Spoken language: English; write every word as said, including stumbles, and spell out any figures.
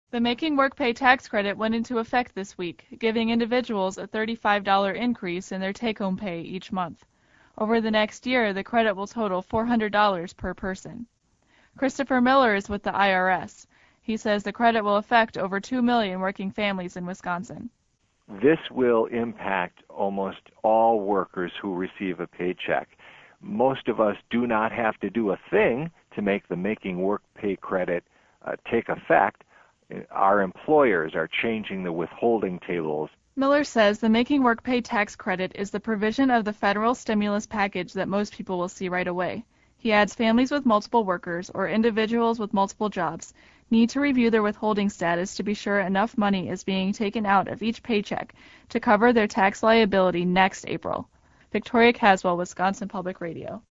The Making Work Pay tax credit went into effect this week, giving individuals a thirty-five dollars increase in their take-home pay each month. Over the next year, the credit will total four hundred dollars per person. Christopher Miller is with the I R S. He says the credit will affect over two million working families in Wisconsin. This will impact almost all workers who receive a paycheck. Most of us do not have to do a thing to make the Making Work Pay credit uh, take effect. Our employers are changing the withholding tables. Miller says the Making Work Pay tax credit is the provision of the federal stimulus package that most people will see right away. He adds families with multiple workers or individuals with multiple jobs need to review their withholding status to be sure enough money is being taken out of each paycheck to cover their tax liability next April. Victoria Caswell, Wisconsin Public Radio.